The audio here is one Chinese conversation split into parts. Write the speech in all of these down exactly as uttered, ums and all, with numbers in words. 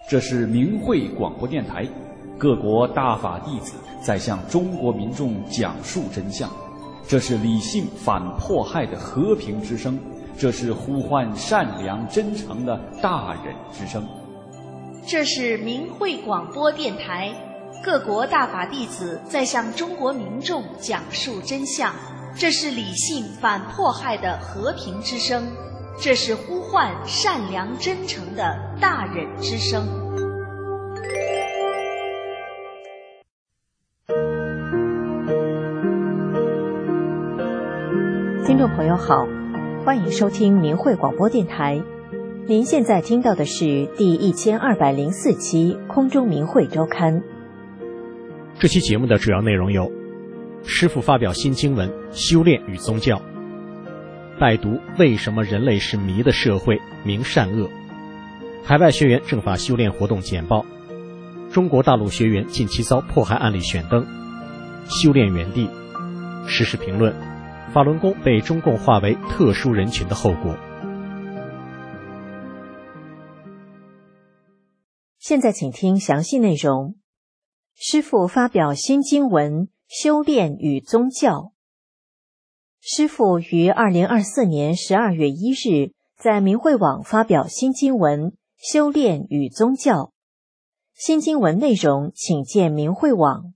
这是明慧广播电台，各国大法弟子在向中国民众讲述真相。这是理性反迫害的和平之声，这是呼唤善良真诚的大忍之声。 这是明慧广播电台，各国大法弟子在向中国民众讲述真相。这是理性反迫害的和平之声，这是呼唤善良真诚的大忍之声。 听众朋友好，欢迎收听明慧广播电台。您现在听到的是第一千二百零四期空中明慧周刊。 这期节目的主要内容有：师父发表新经文《修炼与宗教》，拜读为什么人类是迷的社会，明善恶，海外学员正法修炼活动简报，中国大陆学员近期遭迫害案例选登，修炼原地，时事评论，法轮功被中共划为特殊人群的后果。 现在请听详细内容。师父发表新经文《修炼与宗教》。师父于二零二四年十二月一日在明慧网发表新经文《修炼与宗教》。新经文内容请见明慧网。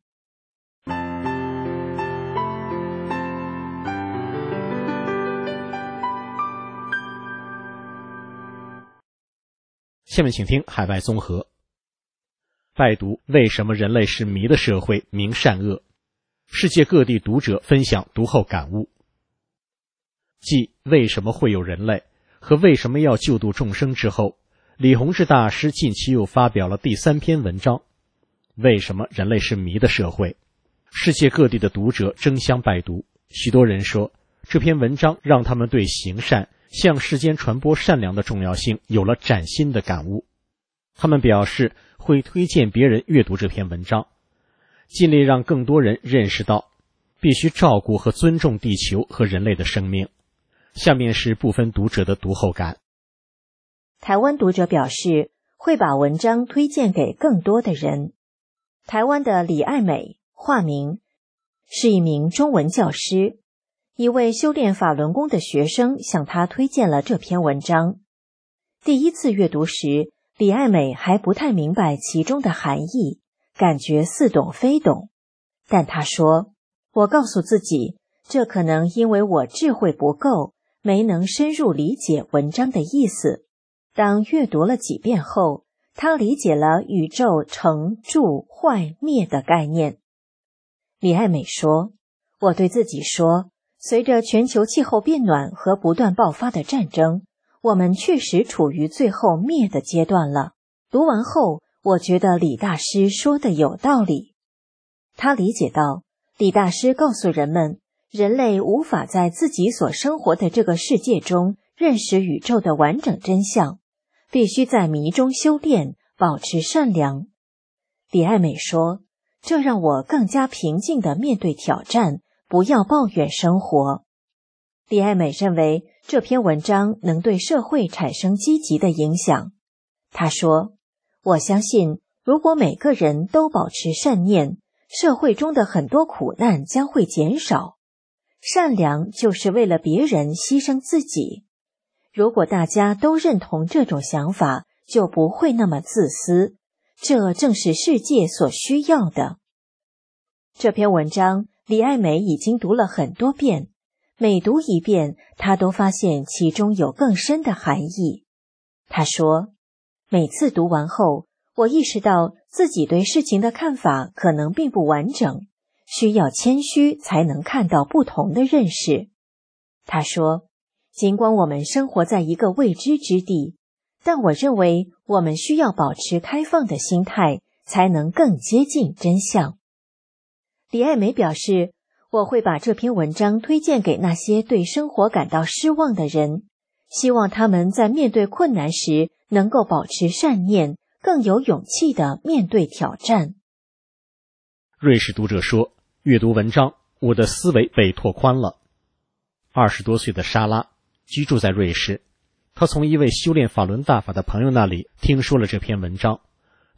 下面请听海外综合。拜读为什么人类是迷的社会，明善恶，世界各地读者分享读后感悟。继为什么会有人类和为什么要救度众生之后，李洪志大师近期又发表了第三篇文章，为什么人类是迷的社会。世界各地的读者争相拜读，许多人说这篇文章让他们对行善、向世间传播善良的重要性有了崭新的感悟。他们表示会推荐别人阅读这篇文章，尽力让更多人认识到必须照顾和尊重地球和人类的生命。下面是部分读者的读后感。 台湾读者表示会把文章推荐给更多的人。台湾的李爱美，化名，是一名中文教师，一位修炼法轮功的学生向他推荐了这篇文章。第一次阅读时，李爱美还不太明白其中的含义，感觉似懂非懂。但她说，我告诉自己，这可能因为我智慧不够，没能深入理解文章的意思。当阅读了几遍后，她理解了宇宙成、住、坏、灭的概念。李爱美说，我对自己说，随着全球气候变暖和不断爆发的战争，我们确实处于最后灭的阶段了。读完后，我觉得李大师说的有道理。他理解到，李大师告诉人们，人类无法在自己所生活的这个世界中认识宇宙的完整真相，必须在迷中修炼，保持善良。李爱美说，这让我更加平静地面对挑战，不要抱怨生活。李爱美认为这篇文章能对社会产生积极的影响。她说，我相信如果每个人都保持善念，社会中的很多苦难将会减少。善良就是为了别人牺牲自己。如果大家都认同这种想法，就不会那么自私。这正是世界所需要的。这篇文章，李爱美已经读了很多遍。每读一遍，他都发现其中有更深的含义。他说，每次读完后，我意识到自己对事情的看法可能并不完整，需要谦虚才能看到不同的认识。他说，尽管我们生活在一个未知之地，但我认为我们需要保持开放的心态，才能更接近真相。李爱美表示，我会把这篇文章推荐给那些对生活感到失望的人，希望他们在面对困难时能够保持善念，更有勇气地面对挑战。 瑞士读者说，阅读文章，我的思维被拓宽了。二十多岁的莎拉居住在瑞士，她从一位修炼法轮大法的朋友那里听说了这篇文章，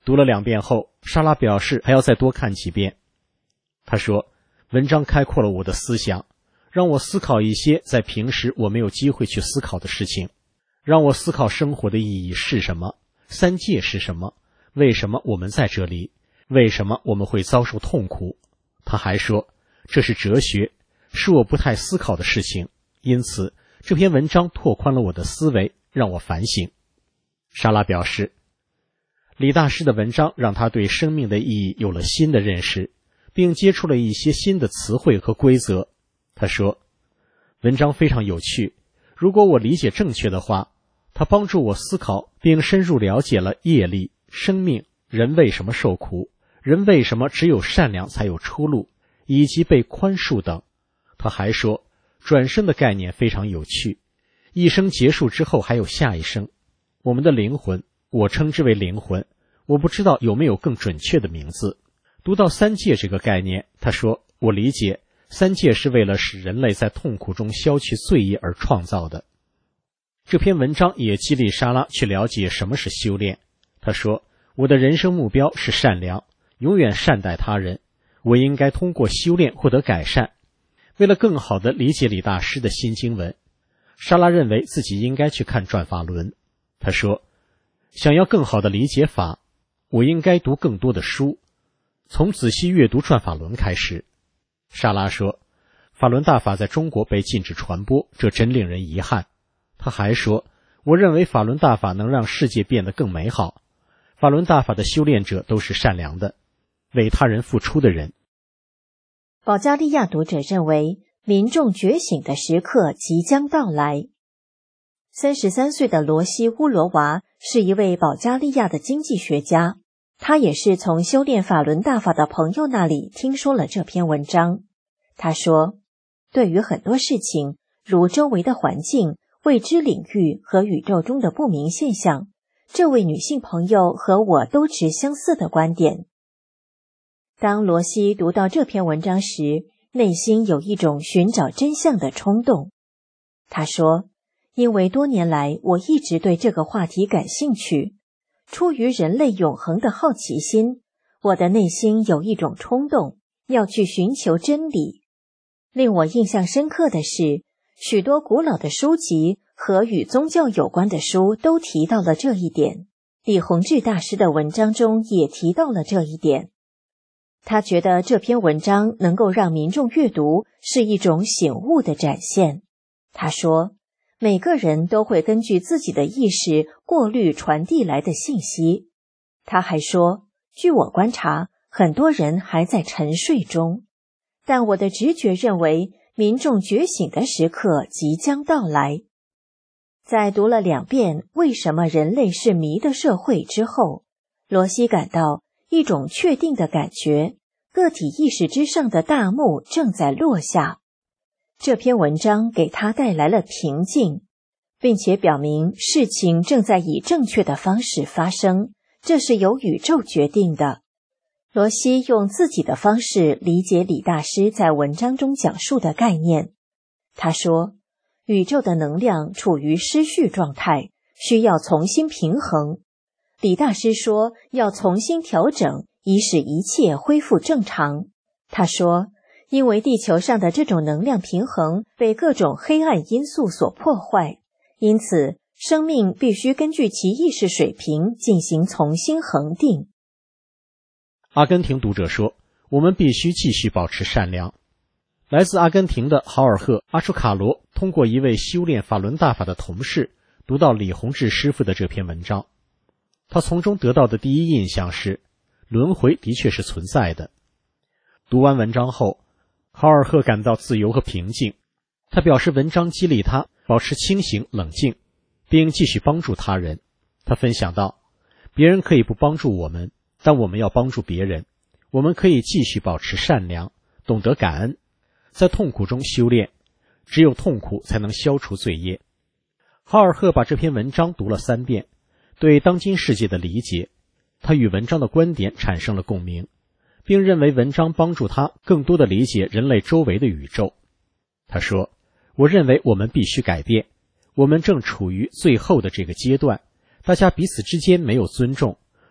读了两遍后，莎拉表示还要再多看几遍。他说，文章开阔了我的思想，让我思考一些在平时我没有机会去思考的事情，让我思考生活的意义是什么，三界是什么，为什么我们在这里，为什么我们会遭受痛苦。他还说，这是哲学，是我不太思考的事情，因此这篇文章拓宽了我的思维，让我反省。莎拉表示，李大师的文章让他对生命的意义有了新的认识，并接触了一些新的词汇和规则。他说，文章非常有趣，如果我理解正确的话，它帮助我思考并深入了解了业力、生命、人为什么受苦，人为什么只有善良才有出路，以及被宽恕等。他还说，转生的概念非常有趣，一生结束之后还有下一生，我们的灵魂，我称之为灵魂，我不知道有没有更准确的名字。读到三界这个概念，他说，我理解三界是为了使人类在痛苦中消去罪业而创造的。这篇文章也激励莎拉去了解什么是修炼。他说，我的人生目标是善良，永远善待他人，我应该通过修炼获得改善。为了更好地理解李大师的新经文，莎拉认为自己应该去看转法轮。他说，想要更好地理解法，我应该读更多的书，从仔细阅读转法轮开始。莎拉说，法轮大法在中国被禁止传播，这真令人遗憾。他还说，我认为法轮大法能让世界变得更美好，法轮大法的修炼者都是善良的，为他人付出的人。 保加利亚读者认为，民众觉醒的时刻即将到来。三十三岁的罗西乌罗娃是一位保加利亚的经济学家，他也是从修炼法轮大法的朋友那里听说了这篇文章。他说，对于很多事情，如周围的环境、未知领域和宇宙中的不明现象，这位女性朋友和我都持相似的观点。当罗西读到这篇文章时，内心有一种寻找真相的冲动。他说，因为多年来我一直对这个话题感兴趣，出于人类永恒的好奇心，我的内心有一种冲动，要去寻求真理。令我印象深刻的是，许多古老的书籍和与宗教有关的书都提到了这一点，李洪志大师的文章中也提到了这一点。他觉得这篇文章能够让民众阅读是一种醒悟的展现。他说，每个人都会根据自己的意识过滤传递来的信息。他还说，据我观察，很多人还在沉睡中，但我的直觉认为民众觉醒的时刻即将到来。在读了两遍《为什么人类是迷的社会》之后，罗西感到一种确定的感觉，个体意识之上的大幕正在落下。这篇文章给他带来了平静，并且表明事情正在以正确的方式发生，这是由宇宙决定的。罗西用自己的方式理解李大师在文章中讲述的概念。他说，宇宙的能量处于失序状态，需要重新平衡。李大师说要重新调整，以使一切恢复正常。他说，因为地球上的这种能量平衡被各种黑暗因素所破坏，因此生命必须根据其意识水平进行重新恒定。 阿根廷读者说，我们必须继续保持善良。来自阿根廷的豪尔赫·阿楚卡罗通过一位修炼法轮大法的同事读到李洪志师傅的这篇文章，他从中得到的第一印象是，轮回的确是存在的。读完文章后，豪尔赫感到自由和平静。他表示文章激励他保持清醒冷静，并继续帮助他人。他分享到，别人可以不帮助我们，但我们要帮助别人。我们可以继续保持善良，懂得感恩，在痛苦中修炼，只有痛苦才能消除罪业。豪尔赫把这篇文章读了三遍，对当今世界的理解，他与文章的观点产生了共鸣，并认为文章帮助他更多地理解人类周围的宇宙。他说，我认为我们必须改变，我们正处于最后的这个阶段，大家彼此之间没有尊重，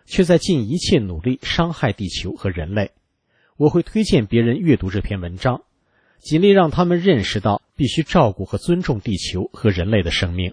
却在尽一切努力伤害地球和人类。我会推荐别人阅读这篇文章，尽力让他们认识到必须照顾和尊重地球和人类的生命。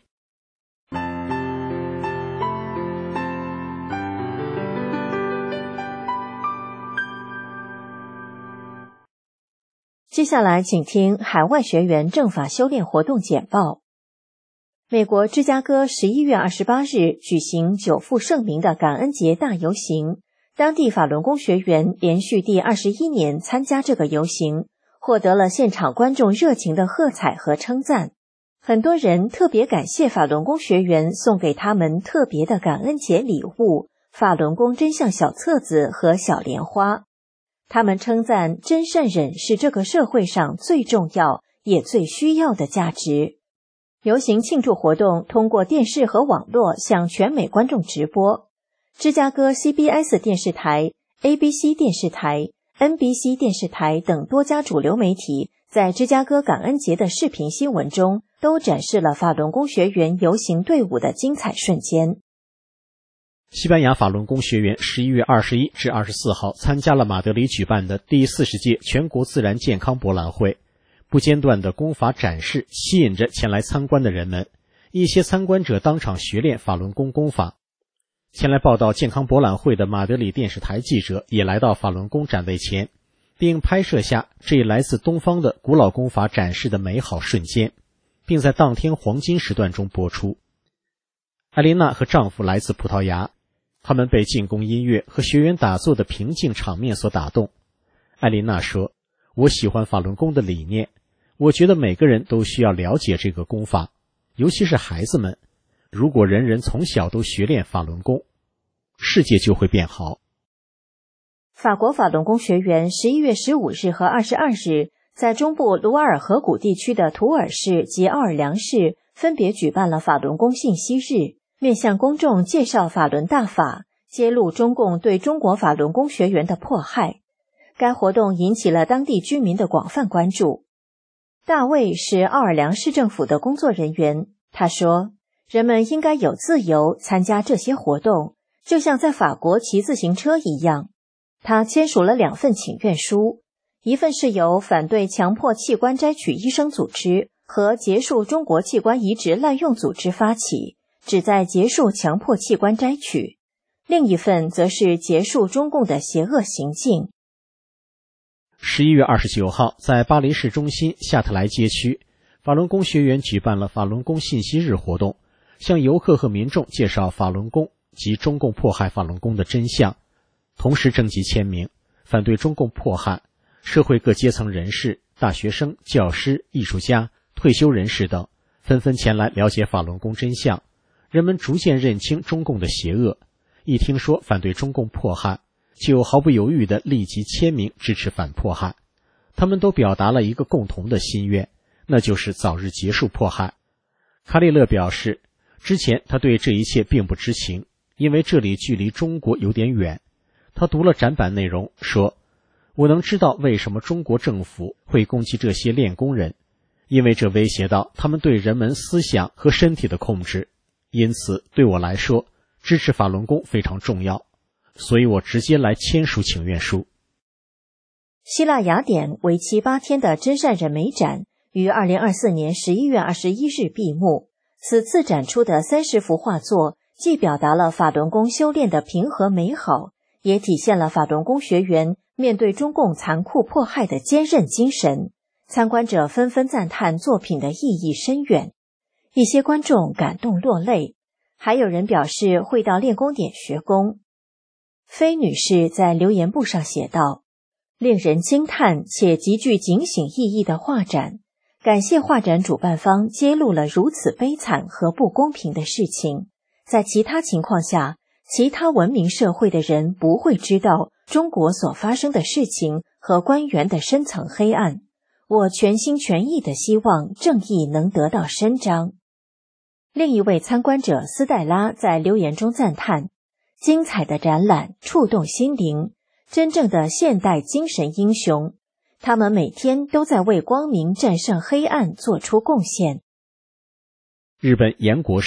接下来请听海外学员正法修炼活动简报。美国芝加哥十一月二十八日举行久负盛名的感恩节大游行，当地法轮功学员连续第二十一年参加这个游行，获得了现场观众热情的喝彩和称赞。很多人特别感谢法轮功学员送给他们特别的感恩节礼物——法轮功真相小册子和小莲花。他们称赞真善忍是这个社会上最重要也最需要的价值。游行庆祝活动通过电视和网络向全美观众直播。芝加哥 C B S 电视台、A B C 电视台、N B C 电视台等多家主流媒体在芝加哥感恩节的视频新闻中都展示了法轮功学员游行队伍的精彩瞬间。 西班牙法轮功学员十一月二十一至二十四号参加了马德里举办的第四十届全国自然健康博览会，不间断的功法展示吸引着前来参观的人们，一些参观者当场学练法轮功功法。前来报道健康博览会的马德里电视台记者也来到法轮功展位前，并拍摄下这一来自东方的古老功法展示的美好瞬间，并在当天黄金时段中播出。艾琳娜和丈夫来自葡萄牙，他们被进攻音乐和学员打坐的平静场面所打动。艾琳娜说：“我喜欢法轮功的理念，我觉得每个人都需要了解这个功法，尤其是孩子们。如果人人从小都学练法轮功，世界就会变好。” 法国法轮功学员十一月十五日和二十二日在中部卢瓦尔河谷地区的图尔市及奥尔良市分别举办了法轮功信息日，面向公众介绍法轮大法，揭露中共对中国法轮功学员的迫害。该活动引起了当地居民的广泛关注。大卫是奥尔良市政府的工作人员，他说：“人们应该有自由参加这些活动，就像在法国骑自行车一样。”他签署了两份请愿书，一份是由反对强迫器官摘取医生组织和结束中国器官移植滥用组织发起，旨在结束强迫器官摘取；另一份则是结束中共的邪恶行径。 十一月二十九号，在巴黎市中心夏特莱街区，法轮功学员举办了法轮功信息日活动，向游客和民众介绍法轮功及中共迫害法轮功的真相，同时征集签名，反对中共迫害。社会各阶层人士、大学生、教师、艺术家、退休人士等纷纷前来了解法轮功真相。人们逐渐认清中共的邪恶，一听说反对中共迫害，就毫不犹豫地立即签名支持反迫害。他们都表达了一个共同的心愿，那就是早日结束迫害。卡利勒表示，之前他对这一切并不知情，因为这里距离中国有点远。他读了展板内容，说：“我能知道为什么中国政府会攻击这些练功人，因为这威胁到他们对人们思想和身体的控制。因此，对我来说，支持法轮功非常重要，所以我直接来签署请愿书。” 希腊雅典为期八天的真善忍美展于二零二四年十一月二十一日闭幕。此次展出的三十幅画作，既表达了法轮功修炼的平和美好，也体现了法轮功学员面对中共残酷迫害的坚韧精神。参观者纷纷赞叹作品的意义深远，一些观众感动落泪，还有人表示会到练功点学功。菲女士在留言簿上写道：“令人惊叹且极具警醒意义的画展，感谢画展主办方揭露了如此悲惨和不公平的事情。在其他情况下，其他文明社会的人不会知道中国所发生的事情和官员的深层黑暗。我全心全意地希望正义能得到伸张。”另一位参观者斯黛拉在留言中赞叹：“精彩的展览触动心灵，真正的现代精神英雄，他们每天都在为光明战胜黑暗做出贡献。” 日本岩国市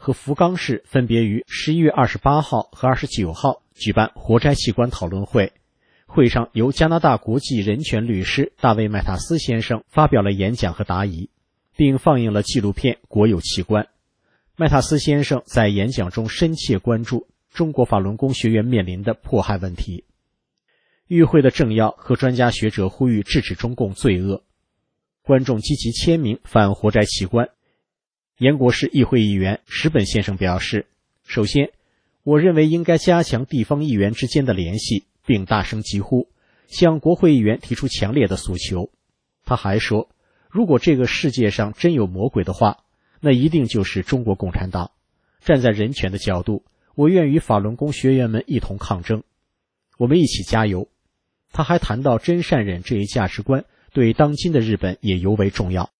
和福冈市分别于十一月二十八号和二十九号举办活摘器官讨论会。会上由加拿大国际人权律师大卫·麦塔斯先生发表了演讲和答疑，并放映了纪录片《国有器官》。麦塔斯先生在演讲中深切关注中国法轮功学员面临的迫害问题。与会的政要和专家学者呼吁制止中共罪恶，观众积极签名反活摘器官。延国市议会议员石本先生表示，首先，我认为应该加强地方议员之间的联系，并大声疾呼，向国会议员提出强烈的诉求。他还说，如果这个世界上真有魔鬼的话，那一定就是中国共产党。站在人权的角度，我愿与法轮功学员们一同抗争，我们一起加油。他还谈到真善忍这一价值观对当今的日本也尤为重要。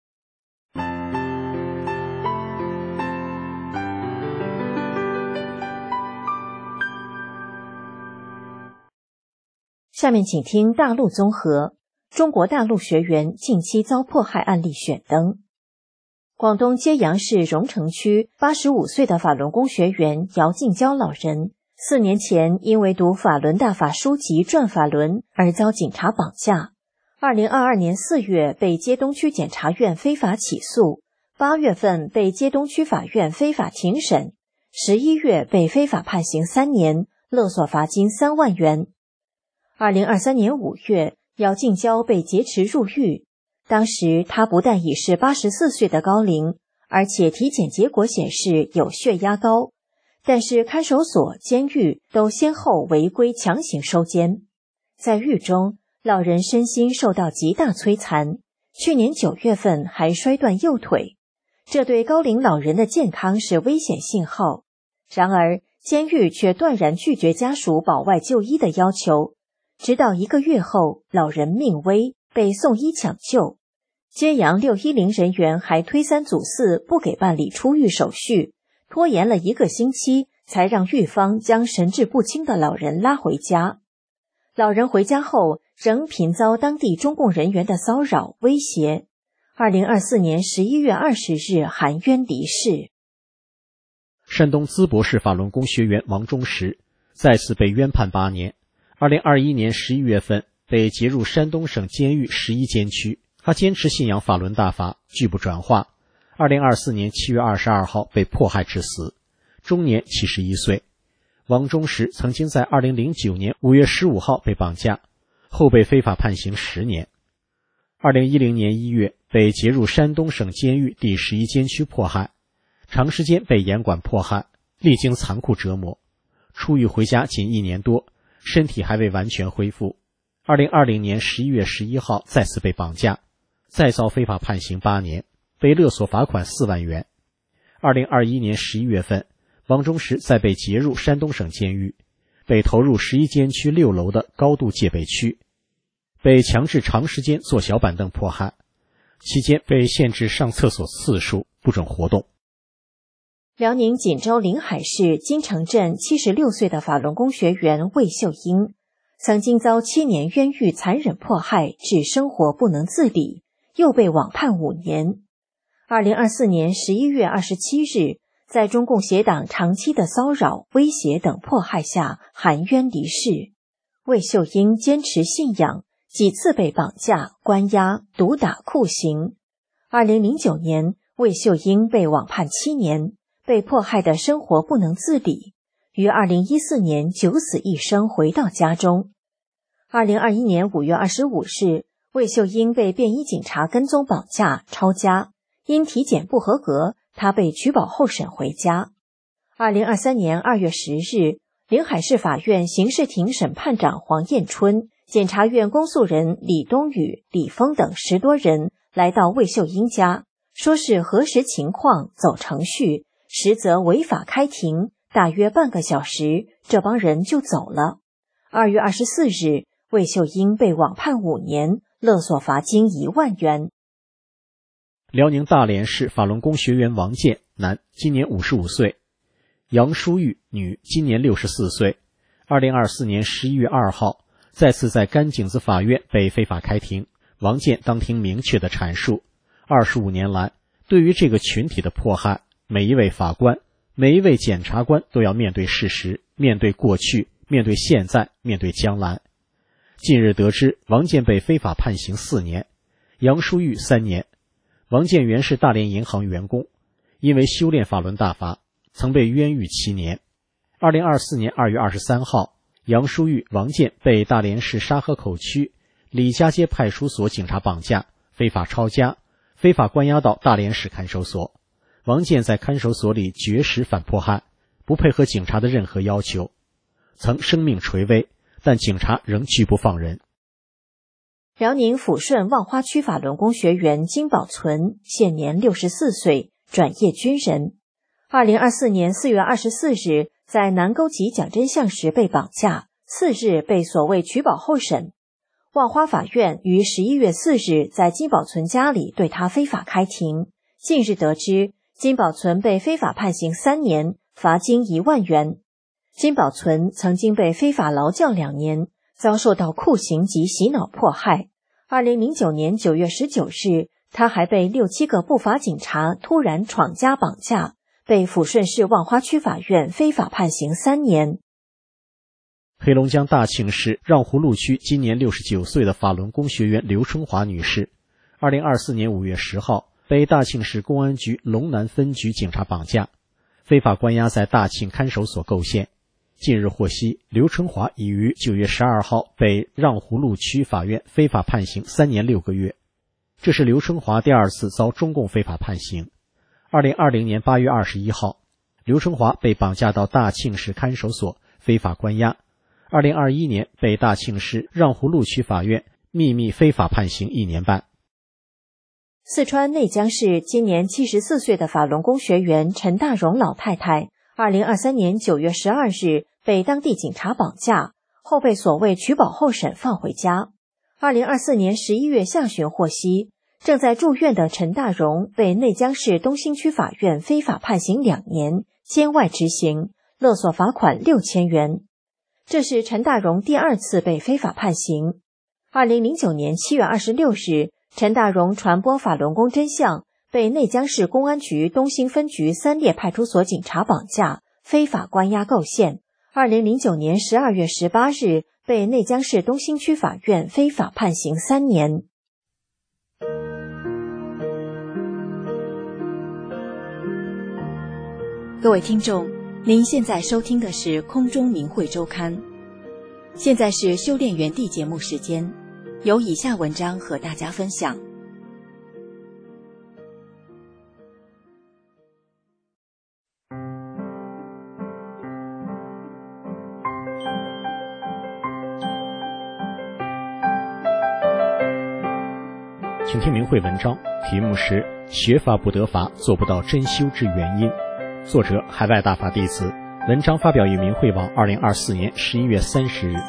下面请听大陆综合，中国大陆学员近期遭迫害案例选登。广东揭阳市荣城区八十五岁的法轮功学员姚静娇老人，四年前因为读法轮大法书籍转法轮而遭警察绑架。二零二二年四月被街东区检察院非法起诉，八月份被街东区法院非法庭审，十一月被非法判刑三年，勒索罚金三万元。二零二三年五月，姚静娇被劫持入狱。当时她不但已是八十四岁的高龄，而且体检结果显示有血压高，但是看守所、监狱都先后违规强行收监。在狱中，老人身心受到极大摧残，去年九月份还摔断右腿，这对高龄老人的健康是危险信号。然而，监狱却断然拒绝家属保外就医的要求。直到一个月后，老人命危，被送医抢救。揭阳六一零人员还推三阻四，不给办理出狱手续，拖延了一个星期，才让狱方将神志不清的老人拉回家。老人回家后，仍频遭当地中共人员的骚扰威胁。二零二四年十一月二十日含冤离世。 山东淄博市法轮功学员王忠实再次被冤判八年。二零二一年十一月份被劫入山东省监狱十一监区，他坚持信仰法轮大法，拒不转化。二零二四年七月二十二号被迫害致死，终年七十一岁。王忠实曾经在二零零九年五月十五号被绑架，后被非法判刑十年。二零一零年一月被劫入山东省监狱第十一监区迫害，长时间被严管迫害，历经残酷折磨。出狱回家仅一年多，身体还未完全恢复。二零二零年十一月十一号再次被绑架，再遭非法判刑八年，被勒索罚款四万元。二零二一年十一月份，王忠实再被劫入山东省监狱，被投入十一监区六楼的高度戒备区，被强制长时间坐小板凳迫害，期间被限制上厕所次数，不准活动。 辽宁锦州临海市金城镇七十六岁的法轮功学员魏秀英，曾经遭七年冤狱残忍迫害，致生活不能自理，又被网判五年。二零二四年十一月二十七日，在中共邪党长期的骚扰、威胁等迫害下，含冤离世。魏秀英坚持信仰，几次被绑架、关押、毒打、酷刑。二零零九年，魏秀英被网判七年，被迫害的生活不能自理，于二零一四年九死一生回到家中。二零二一年五月二十五日，魏秀英被便衣警察跟踪绑架、抄家，因体检不合格，她被取保候审回家。二零二三年二月十日，临海市法院刑事庭审判长黄彦春、检察院公诉人李东宇、李峰等十多人来到魏秀英家，说是核实情况、走程序，实则违法开庭，大约半个小时，这帮人就走了。二月二十四日，魏秀英被网判五年，勒索罚金一万元。 辽宁大连市法轮功学员王健，男，今年五十五岁；杨淑玉，女，今年六十四岁。二零二四年十一月二号，再次在甘井子法院被非法开庭。王健当庭明确地阐述，二十五年来，对于这个群体的迫害，每一位法官每一位检察官都要面对事实，面对过去，面对现在，面对将来。近日得知，王建被非法判刑四年，杨淑玉三年。王建原是大连银行员工，因为修炼法轮大法，曾被冤狱七年。二零二四年二月二十三号，杨淑玉、王建被大连市沙河口区李家街派出所警察绑架，非法抄家，非法关押到大连市看守所。王建在看守所里绝食反迫害，不配合警察的任何要求，曾生命垂危，但警察仍拒不放人。 辽宁抚顺望花区法轮功学员金宝存，现年六十四岁，转业军人。二零二四年四月二十四日，在南沟集讲真相时被绑架，次日被所谓取保候审。望花法院于十一月四日在金宝存家里对他非法开庭。近日得知，金宝存被非法判刑三年，罚金一万元。金宝存曾经被非法劳教两年，遭受到酷刑及洗脑迫害。二零零九年九月十九日，他还被六七个不法警察突然闯家绑架，被抚顺市望花区法院非法判刑三年。 黑龙江大庆市让湖路区今年六十九岁的法轮功学员刘春华女士，二零二四年五月十号被大庆市公安局龙南分局警察绑架，非法关押在大庆看守所构陷。近日获悉，刘春华已于九月十二号被让湖路区法院非法判刑三年六个月。这是刘春华第二次遭中共非法判刑。二零二零年八月二十一号，刘春华被绑架到大庆市看守所非法关押。二零二一年被大庆市让湖路区法院秘密非法判刑一年半。 四川内江市今年七十四岁的法轮功学员陈大荣老太太，二零二三年九月十二日被当地警察绑架，后被所谓取保候审放回家。二零二四年十一月下旬获悉，正在住院的陈大荣被内江市东兴区法院非法判刑两年，监外执行，勒索罚款六千元。这是陈大荣第二次被非法判刑。二零零九年七月二十六日，陈大荣传播法轮功真相，被内江市公安局东兴分局三列派出所警察绑架，非法关押构陷。二零零九年十二月十八日，被内江市东兴区法院非法判刑三年。各位听众，您现在收听的是空中明慧周刊。现在是修炼园地节目时间，有以下文章和大家分享。 请听明慧文章，题目是学法不得法，做不到真修之原因。作者海外大法弟子，文章发表于明慧网二零二四年十一月三十日。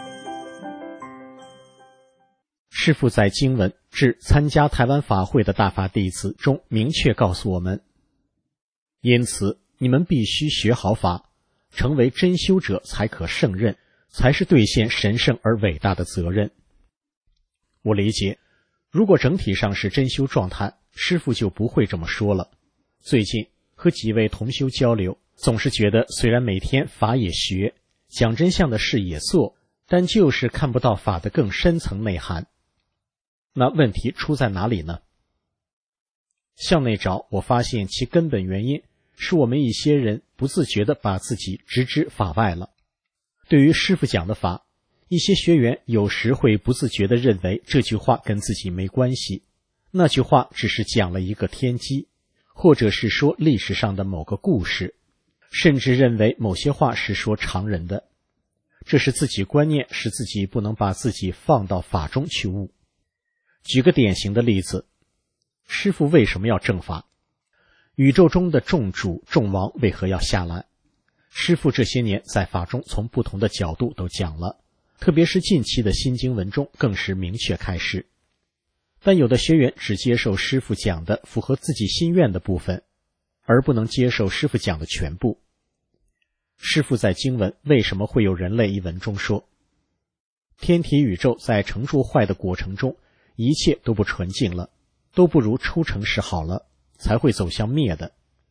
师父在经文致参加台湾法会的大法弟子中明确告诉我们，因此你们必须学好法，成为真修者才可胜任，才是兑现神圣而伟大的责任。我理解，如果整体上是真修状态，师父就不会这么说了。最近和几位同修交流，总是觉得虽然每天法也学，讲真相的事也做，但就是看不到法的更深层内涵。那问题出在哪里呢？向内找，我发现其根本原因是我们一些人不自觉地把自己置之法外了。对于师父讲的法，一些学员有时会不自觉地认为这句话跟自己没关系，那句话只是讲了一个天机，或者是说历史上的某个故事，甚至认为某些话是说常人的。这是自己观念，使自己不能把自己放到法中去悟。举个典型的例子，师父为什么要正法？宇宙中的众主众王为何要下来？师父这些年在法中从不同的角度都讲了，特别是近期的新经文中更是明确开示。但有的学员只接受师父讲的符合自己心愿的部分，而不能接受师父讲的全部。师父在经文为什么会有人类一文中说，天体宇宙在成住坏的过程中，一切都不纯净了，都不如初成时好了，才会走向灭的。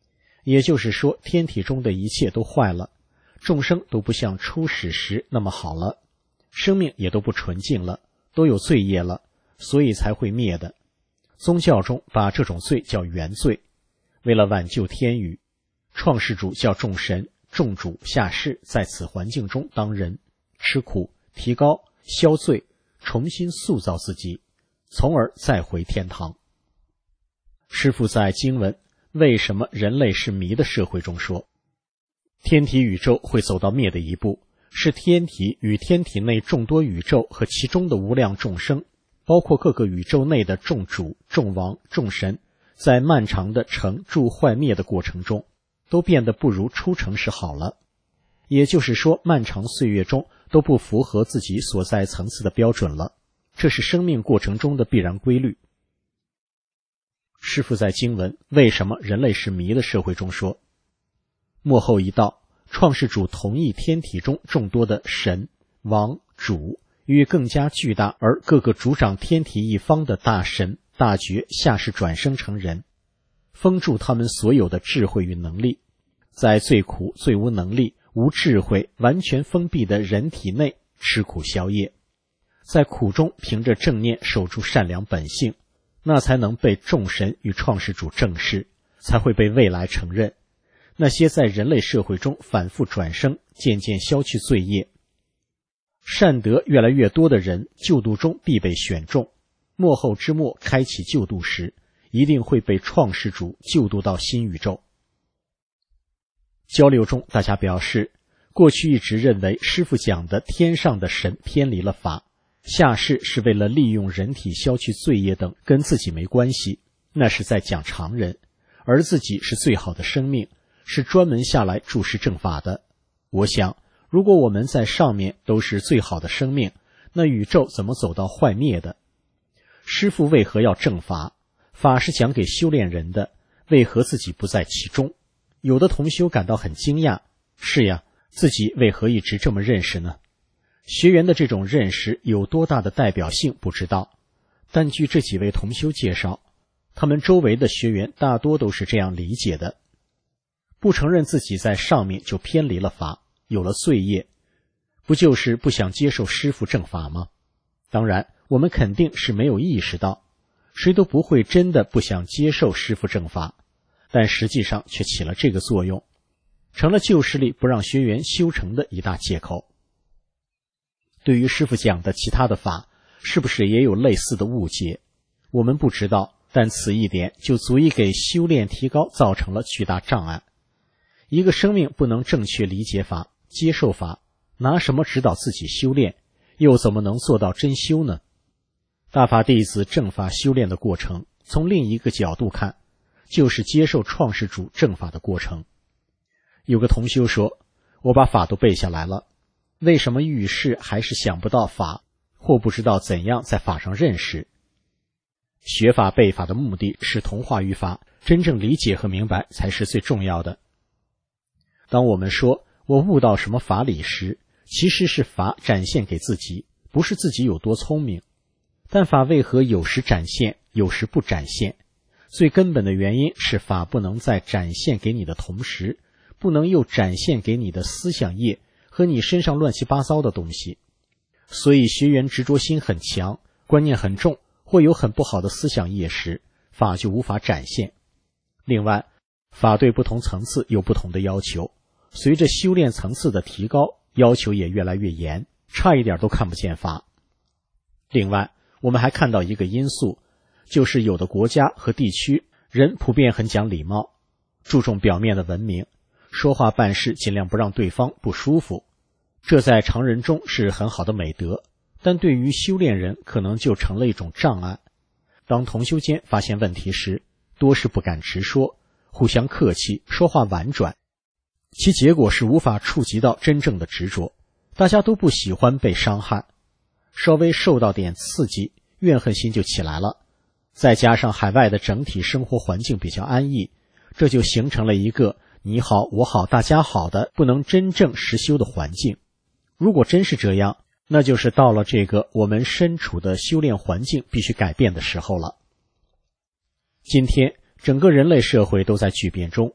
也就是说，天体中的一切都坏了，众生都不像初始时那么好了，生命也都不纯净了，都有罪业了，所以才会灭的。宗教中把这种罪叫原罪。为了挽救天宇，创世主叫众神、众主下世，在此环境中当人，吃苦、提高、消罪，重新塑造自己，从而再回天堂。师父在经文《为什么人类是迷的社会》中说，天体宇宙会走到灭的一步，是天体与天体内众多宇宙和其中的无量众生，包括各个宇宙内的众主、众王、众神，在漫长的成住坏灭的过程中，都变得不如初成时好了。也就是说，漫长岁月中都不符合自己所在层次的标准了，这是生命过程中的必然规律。师父在经文《为什么人类是迷的社会》中说，末后一道，创世主同意天体中众多的神、王、主与更加巨大而各个主掌天体一方的大神、大觉下世转生成人，封住他们所有的智慧与能力，在最苦、最无能力、无智慧、完全封闭的人体内吃苦消业，在苦中凭着正念守住善良本性，那才能被众神与创世主正视，才会被未来承认。那些在人类社会中反复转生，渐渐消去罪业，善德越来越多的人，救度中必被选中，末后之末开启救度时，一定会被创世主救度到新宇宙。交流中，大家表示，过去一直认为师父讲的天上的神偏离了法，下世是为了利用人体消去罪业等，跟自己没关系，那是在讲常人，而自己是最好的生命，是专门下来注释正法的。我想，如果我们在上面都是最好的生命，那宇宙怎么走到坏灭的？师父为何要正法？法是讲给修炼人的，为何自己不在其中？有的同修感到很惊讶，是呀，自己为何一直这么认识呢？学员的这种认识有多大的代表性不知道，但据这几位同修介绍，他们周围的学员大多都是这样理解的。不承认自己在上面就偏离了法，有了罪业，不就是不想接受师父正法吗？当然，我们肯定是没有意识到，谁都不会真的不想接受师父正法，但实际上却起了这个作用，成了旧势力不让学员修成的一大借口。对于师父讲的其他的法，是不是也有类似的误解？我们不知道，但此一点就足以给修炼提高造成了巨大障碍。一个生命不能正确理解法、接受法，拿什么指导自己修炼？又怎么能做到真修呢？大法弟子正法修炼的过程，从另一个角度看，就是接受创世主正法的过程。有个同修说，我把法都背下来了，为什么遇事还是想不到法，或不知道怎样在法上认识？学法背法的目的是同化于法，真正理解和明白才是最重要的。当我们说我悟到什么法理时，其实是法展现给自己，不是自己有多聪明。但法为何有时展现，有时不展现？最根本的原因是法不能在展现给你的同时，不能又展现给你的思想业和你身上乱七八糟的东西。所以学员执着心很强，观念很重，或有很不好的思想业时，法就无法展现。另外，法对不同层次有不同的要求，随着修炼层次的提高，要求也越来越严，差一点都看不见法。另外，我们还看到一个因素，就是有的国家和地区人普遍很讲礼貌，注重表面的文明，说话办事尽量不让对方不舒服。这在常人中是很好的美德，但对于修炼人可能就成了一种障碍。当同修间发现问题时，多是不敢直说，互相客气，说话婉转，其结果是无法触及到真正的执着。大家都不喜欢被伤害，稍微受到点刺激，怨恨心就起来了。再加上海外的整体生活环境比较安逸，这就形成了一个你好我好大家好的不能真正实修的环境。如果真是这样，那就是到了这个我们身处的修炼环境必须改变的时候了。今天整个人类社会都在巨变中，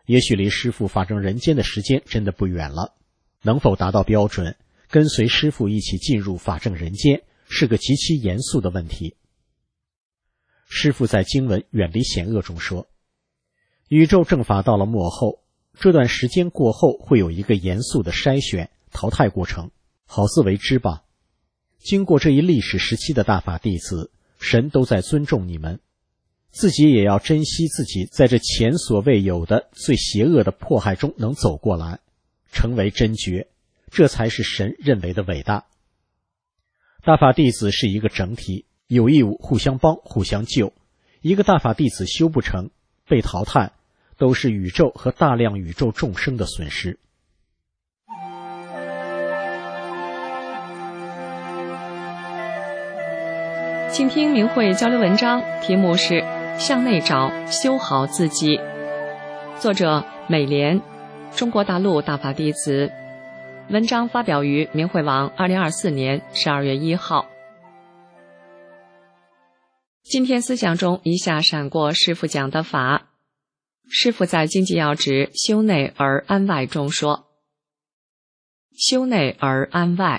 也许离师父法正人间的时间真的不远了。能否达到标准，跟随师父一起进入法正人间，是个极其严肃的问题。师父在经文《远离险恶》中说，宇宙正法到了末后，这段时间过后会有一个严肃的筛选淘汰过程，好自为之吧。经过这一历史时期的大法弟子，神都在尊重你们，自己也要珍惜自己在这前所未有的最邪恶的迫害中能走过来，成为真觉，这才是神认为的伟大。大法弟子是一个整体，有义务互相帮互相救，一个大法弟子修不成被淘汰，都是宇宙和大量宇宙众生的损失。 请听明慧交流文章，题目是向内找，修好自己，作者美莲，中国大陆大法弟子。文章发表于明慧网二零二四年十二月一号。今天思想中一下闪过师父讲的法。师父在经济要旨修内而安外中说，修内而安外。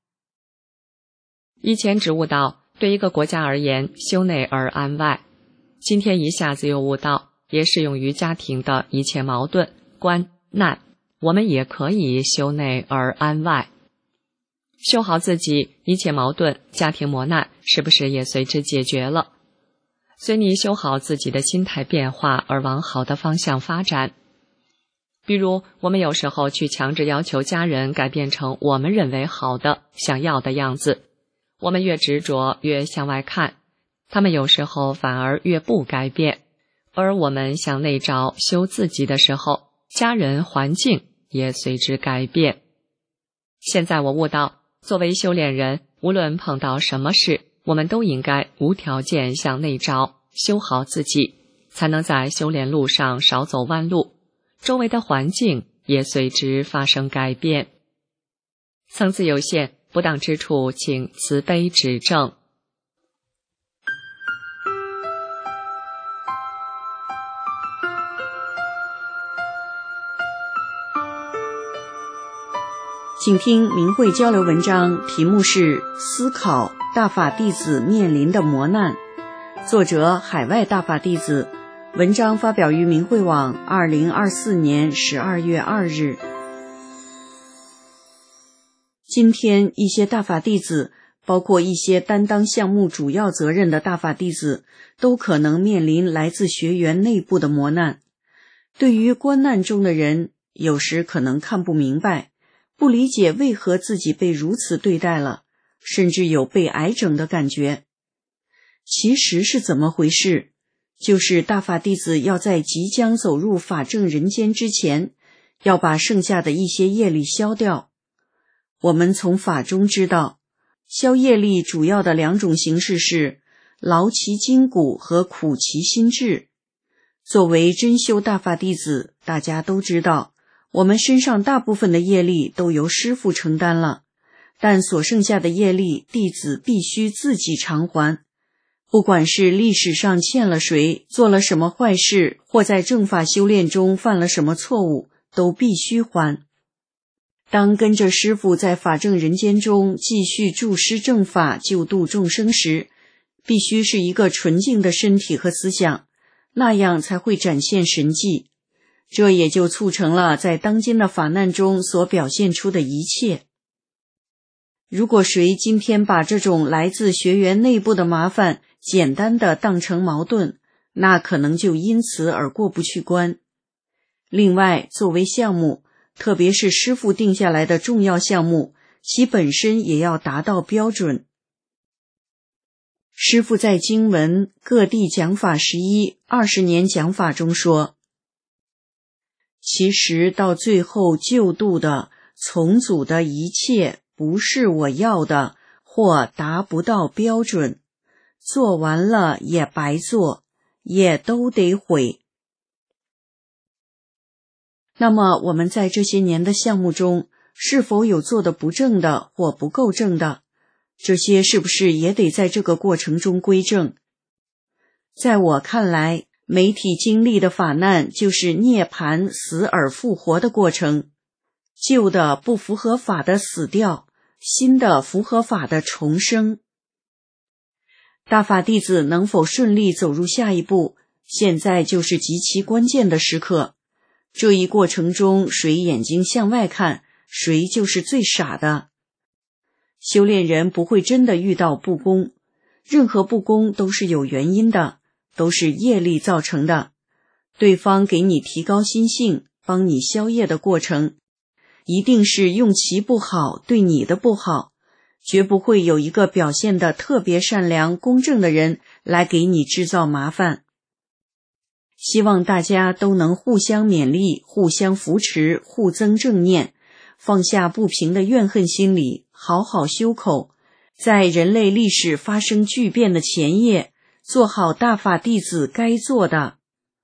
以前只悟到对一个国家而言，修内而安外，今天一下子又悟到，也适用于家庭的一切矛盾、关、难，我们也可以修内而安外。修好自己，一切矛盾、家庭磨难是不是也随之解决了？随你修好自己的心态变化而往好的方向发展。比如我们有时候去强制要求家人改变成我们认为好的、想要的样子，我们越执着越向外看，他们有时候反而越不改变。而我们向内找修自己的时候，家人环境也随之改变。现在我悟到，作为修炼人，无论碰到什么事，我们都应该无条件向内找，修好自己，才能在修炼路上少走弯路，周围的环境也随之发生改变。层次有限，不当之处请慈悲指正。 请听明慧交流文章，题目是思考大法弟子面临的磨难，作者海外大法弟子，文章发表于明慧网二零二四年十二月二日。今天一些大法弟子，包括一些担当项目主要责任的大法弟子，都可能面临来自学员内部的磨难。对于关难中的人，有时可能看不明白，不理解为何自己被如此对待了，甚至有被癌整的感觉。其实是怎么回事？就是大法弟子要在即将走入法正人间之前，要把剩下的一些业力消掉。我们从法中知道，消业力主要的两种形式是劳其筋骨和苦其心志。作为真修大法弟子，大家都知道，我们身上大部分的业力都由师父承担了，但所剩下的业力，弟子必须自己偿还。不管是历史上欠了谁，做了什么坏事，或在正法修炼中犯了什么错误，都必须还。当跟着师父在法正人间中继续助施正法，救度众生时，必须是一个纯净的身体和思想，那样才会展现神迹。这也就促成了在当今的法难中所表现出的一切。如果谁今天把这种来自学员内部的麻烦简单的当成矛盾，那可能就因此而过不去关。另外，作为项目，特别是师父定下来的重要项目，其本身也要达到标准。师父在经文各地讲法十一二十年讲法中说，其实到最后救度的重组的一切不是我要的，或达不到标准，做完了也白做，也都得毁。那么我们在这些年的项目中，是否有做的不正的或不够正的？这些是不是也得在这个过程中归正？在我看来， 媒体经历的法难就是涅槃死而复活的过程，旧的不符合法的死掉，新的符合法的重生。大法弟子能否顺利走入下一步，现在就是极其关键的时刻。这一过程中，谁眼睛向外看，谁就是最傻的。修炼人不会真的遇到不公，任何不公都是有原因的，都是业力造成的。对方给你提高心性，帮你消业的过程，一定是用其不好对你的不好，绝不会有一个表现得特别善良公正的人来给你制造麻烦。希望大家都能互相勉励，互相扶持，互增正念，放下不平的怨恨心理，好好修口，在人类历史发生巨变的前夜，做好大法弟子该做的。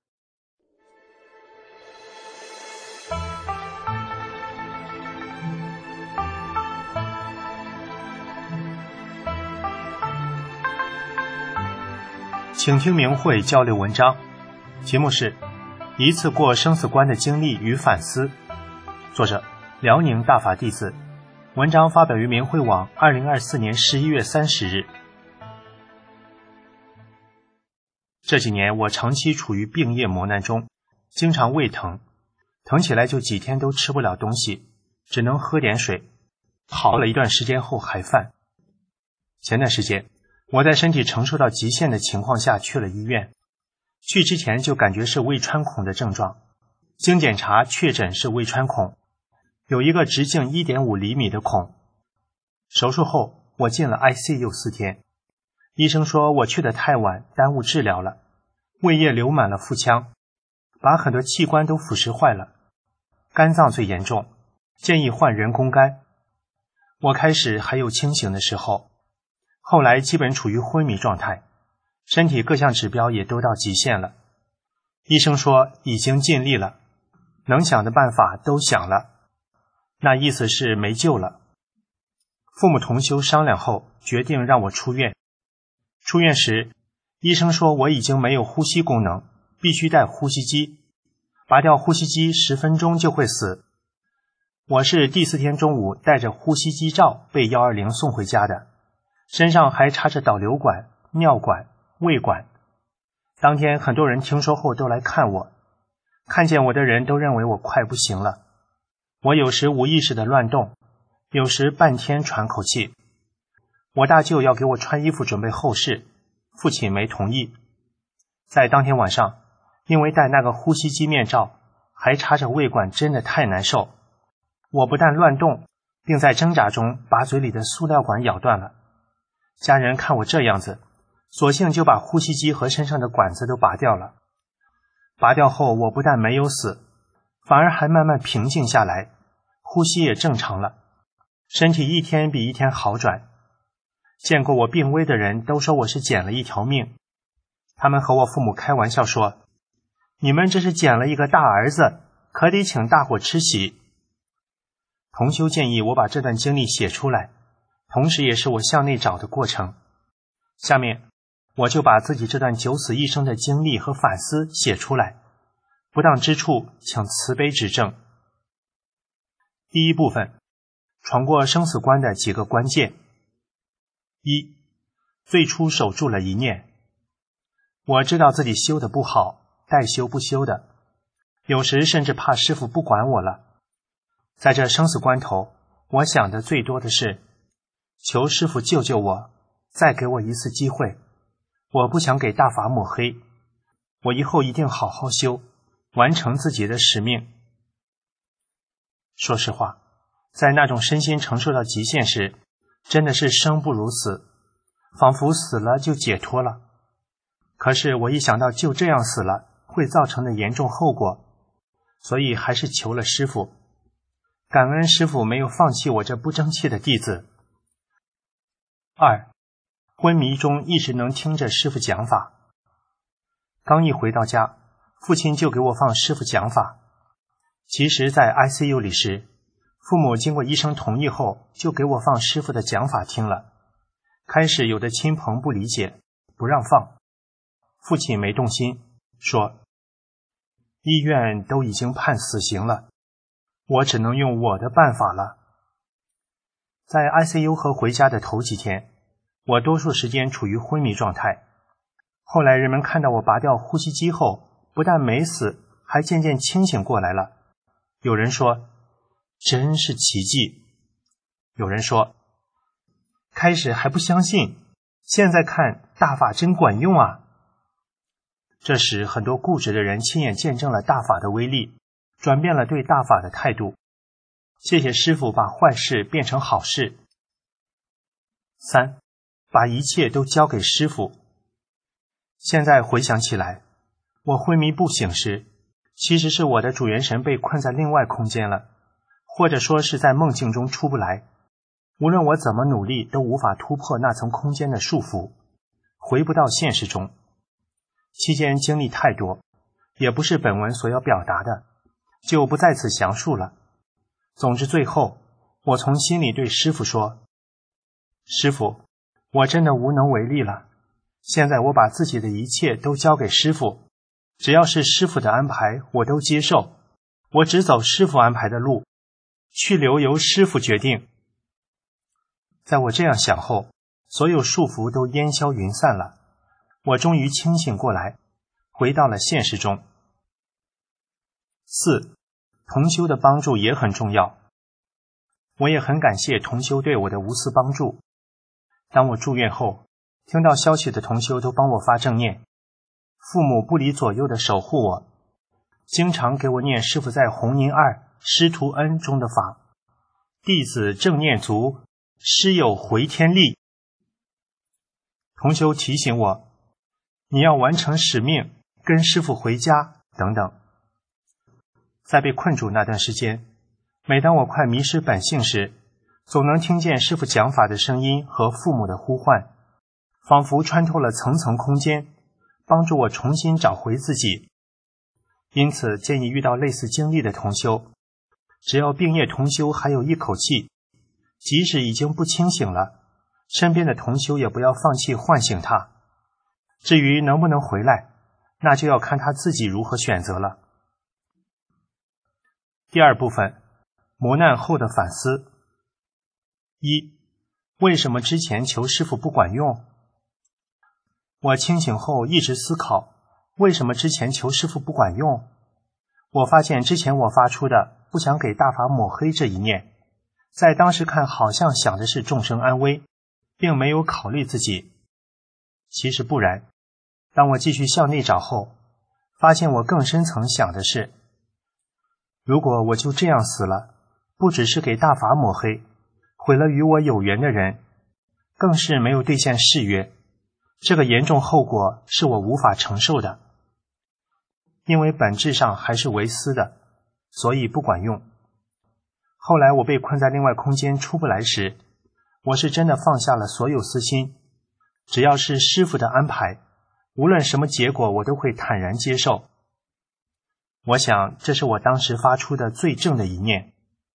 请听明慧交流文章，题目是一次过生死关的经历与反思，作者辽宁大法弟子，文章发表于明慧网二零二四年十一月三十日。这几年我长期处于病业磨难中，经常胃疼，疼起来就几天都吃不了东西，只能喝点水，好了一段时间后还犯。前段时间我在身体承受到极限的情况下去了医院，去之前就感觉是胃穿孔的症状，经检查确诊是胃穿孔，有一个直径 一点五厘米的孔。手术后我进了 I C U 四天，医生说我去得太晚，耽误治疗了，胃液流满了腹腔，把很多器官都腐蚀坏了，肝脏最严重，建议换人工肝。我开始还有清醒的时候，后来基本处于昏迷状态，身体各项指标也都到极限了。医生说已经尽力了，能想的办法都想了，那意思是没救了。父母同修商量后，决定让我出院。出院时，医生说我已经没有呼吸功能，必须带呼吸机，拔掉呼吸机十分钟就会死。我是第四天中午带着呼吸机罩被一二零送回家的，身上还插着导流管、尿管、胃管。当天很多人听说后都来看我，看见我的人都认为我快不行了。我有时无意识的乱动，有时半天喘口气。我大舅要给我穿衣服准备后事，父亲没同意。在当天晚上，因为戴那个呼吸机面罩，还插着胃管，真的太难受。我不但乱动，并在挣扎中把嘴里的塑料管咬断了。家人看我这样子，索性就把呼吸机和身上的管子都拔掉了。拔掉后，我不但没有死，反而还慢慢平静下来，呼吸也正常了，身体一天比一天好转。见过我病危的人都说我是捡了一条命，他们和我父母开玩笑说，你们这是捡了一个大儿子，可得请大伙吃喜。同修建议我把这段经历写出来，同时也是我向内找的过程。下面我就把自己这段九死一生的经历和反思写出来，不当之处请慈悲指正。第一部分，闯过生死关的几个关键。一，最初守住了一念。我知道自己修的不好，带修不修的，有时甚至怕师父不管我了。在这生死关头，我想的最多的是求师父救救我，再给我一次机会。我不想给大法抹黑，我以后一定好好修，完成自己的使命。说实话，在那种身心承受到极限时，真的是生不如死，仿佛死了就解脱了。可是我一想到就这样死了会造成的严重后果，所以还是求了师父。感恩师父没有放弃我这不争气的弟子。二，昏迷中一直能听着师父讲法。刚一回到家，父亲就给我放师父讲法。其实在 I C U 里时，父母经过医生同意后，就给我放师父的讲法听了。开始有的亲朋不理解，不让放，父亲没动心， 说：医院都已经判死刑了，我只能用我的办法了。在 I C U 和回家的头几天，我多数时间处于昏迷状态。后来人们看到我拔掉呼吸机后，不但没死，还渐渐清醒过来了。有人说，真是奇迹。有人说，开始还不相信，现在看大法真管用啊。这时很多固执的人亲眼见证了大法的威力，转变了对大法的态度。谢谢师父把坏事变成好事。三，把一切都交给师父。现在回想起来，我昏迷不醒时，其实是我的主元神被困在另外空间了，或者说是在梦境中出不来。无论我怎么努力，都无法突破那层空间的束缚，回不到现实中。期间经历太多，也不是本文所要表达的，就不在此详述了。总之最后，我从心里对师父说，师父，我真的无能为力了，现在我把自己的一切都交给师父，只要是师父的安排我都接受，我只走师父安排的路，去留由师父决定。在我这样想后，所有束缚都烟消云散了，我终于清醒过来，回到了现实中。四，同修的帮助也很重要。我也很感谢同修对我的无私帮助。当我住院后，听到消息的同修都帮我发正念，父母不离左右的守护我，经常给我念师父在弘宁二师徒恩中的法，弟子正念足，师有回天力。同修提醒我，你要完成使命，跟师父回家等等。在被困住那段时间，每当我快迷失本性时，总能听见师父讲法的声音和父母的呼唤，仿佛穿透了层层空间，帮助我重新找回自己。因此建议遇到类似经历的同修，只要病业同修还有一口气，即使已经不清醒了，身边的同修也不要放弃唤醒他。至于能不能回来，那就要看他自己如何选择了。第二部分，磨难后的反思。一，为什么之前求师父不管用？我清醒后一直思考，为什么之前求师父不管用？我发现之前我发出的不想给大法抹黑这一念，在当时看好像想的是众生安危，并没有考虑自己。其实不然，当我继续向内找后，发现我更深层想的是，如果我就这样死了，不只是给大法抹黑，毁了与我有缘的人，更是没有兑现誓约，这个严重后果是我无法承受的。因为本质上还是唯私的，所以不管用。后来我被困在另外空间出不来时，我是真的放下了所有私心，只要是师父的安排，无论什么结果我都会坦然接受。我想这是我当时发出的最正的一念。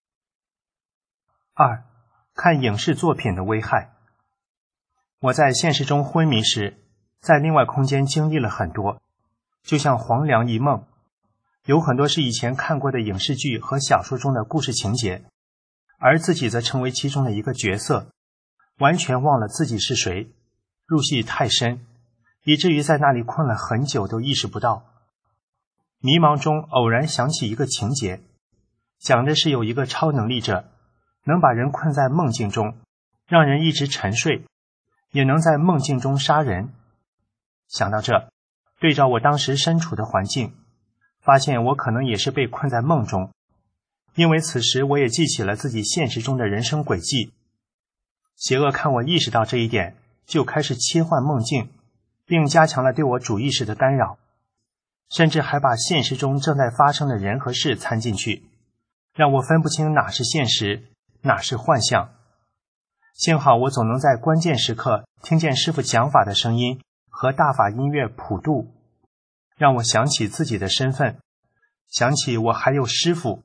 二，看影视作品的危害。我在现实中昏迷时，在另外空间经历了很多，就像黄粱一梦，有很多是以前看过的影视剧和小说中的故事情节，而自己则成为其中的一个角色，完全忘了自己是谁，入戏太深，以至于在那里困了很久都意识不到。迷茫中偶然想起一个情节，讲的是有一个超能力者能把人困在梦境中，让人一直沉睡，也能在梦境中杀人。想到这，对照我当时身处的环境，发现我可能也是被困在梦中，因为此时我也记起了自己现实中的人生轨迹。邪恶看我意识到这一点，就开始切换梦境，并加强了对我主意识的干扰，甚至还把现实中正在发生的人和事掺进去，让我分不清哪是现实，哪是幻象。幸好我总能在关键时刻听见师父讲法的声音和大法音乐普渡，让我想起自己的身份，想起我还有师父。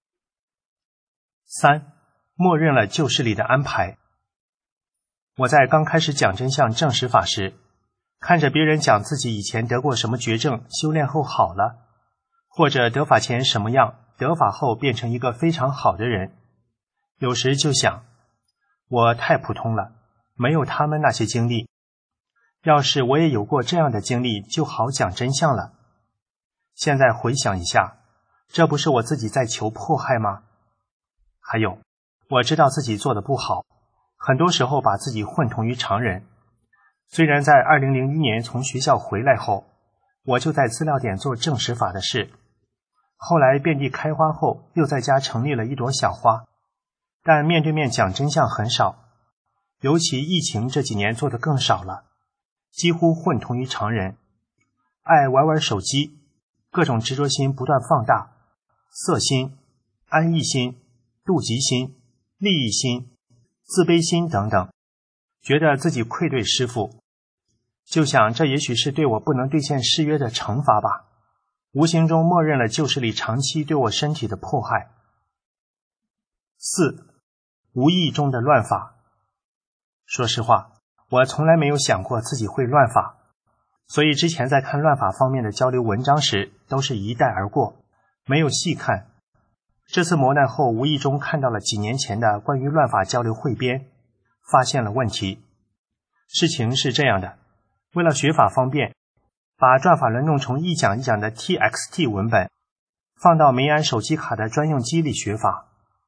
三，默认了旧事里的安排。我在刚开始讲真相证实法时， 看着别人讲自己以前得过什么绝症，修炼后好了，或者得法前什么样，得法后变成一个非常好的人，有时就想，我太普通了，没有他们那些经历，要是我也有过这样的经历，就好讲真相了。现在回想一下，这不是我自己在求迫害吗？还有，我知道自己做的不好，很多时候把自己混同于常人。虽然在二零零一年从学校回来后，我就在资料点做正实法的事，后来遍地开花后，又在家成立了一朵小花，但面对面讲真相很少，尤其疫情这几年做的更少了，几乎混同于常人，爱玩玩手机，各种执着心不断放大，色心、安逸心、妒忌心、利益心、自卑心等等，觉得自己愧对师父，就想这也许是对我不能兑现誓约的惩罚吧，无形中默认了旧势力长期对我身体的迫害。四、无意中的乱法。说实话，我从来没有想过自己会乱法，所以之前在看乱法方面的交流文章时，都是一带而过，没有细看。这次磨难后，无意中看到了几年前的关于乱法交流汇编，发现了问题。事情是这样的，为了学法方便，把转法轮弄成一讲一讲的 T X T 文本，放到梅安手机卡的专用机里学法。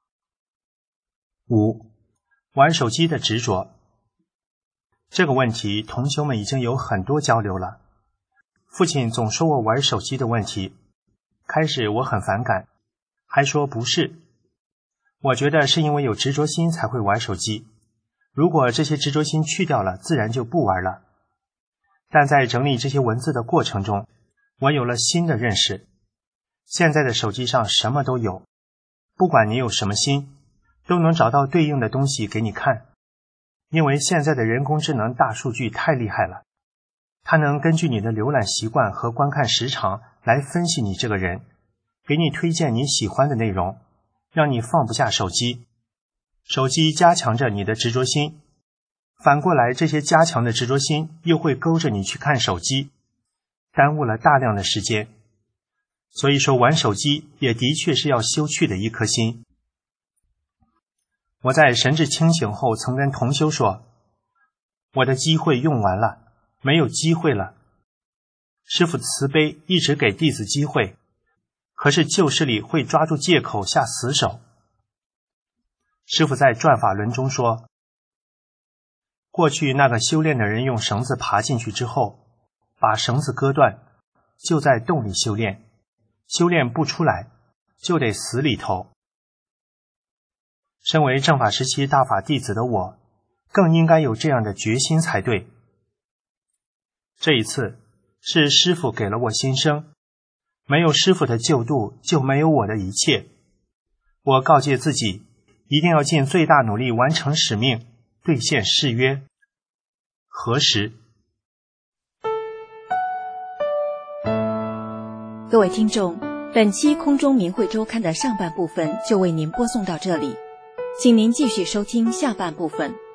五、玩手机的执着。这个问题同修们已经有很多交流了。父亲总说我玩手机的问题，开始我很反感，还说不是。我觉得是因为有执着心才会玩手机，如果这些执着心去掉了，自然就不玩了。但在整理这些文字的过程中，我有了新的认识。现在的手机上什么都有，不管你有什么心，都能找到对应的东西给你看。因为现在的人工智能大数据太厉害了，它能根据你的浏览习惯和观看时长来分析你这个人，给你推荐你喜欢的内容，让你放不下手机。手机加强着你的执着心，反过来这些加强的执着心又会勾着你去看手机，耽误了大量的时间。所以说玩手机也的确是要修去的一颗心。我在神志清醒后曾跟同修说，我的机会用完了，没有机会了。师父慈悲，一直给弟子机会，可是旧势力会抓住借口下死手。师父在转法轮中说，过去那个修炼的人用绳子爬进去之后，把绳子割断，就在洞里修炼，修炼不出来，就得死里头。身为正法时期大法弟子的我，更应该有这样的决心才对。这一次是师父给了我新生，没有师父的救度，就没有我的一切。我告诫自己，一定要尽最大努力完成使命，兑现誓约。何时？ 各位听众，本期空中明慧周刊的上半部分就为您播送到这里，请您继续收听下半部分。